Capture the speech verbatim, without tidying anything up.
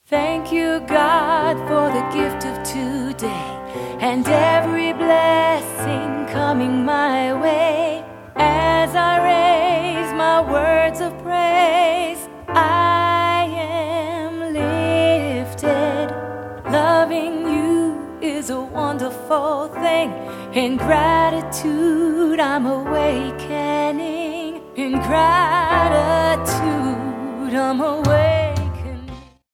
Thank you, God, for the gift of today and every blessing coming my way. As I raise my words of praise, I am lifted. Loving you is a wonderful thing. In gratitude, I'm awakening. In gratitude, I'm awakening.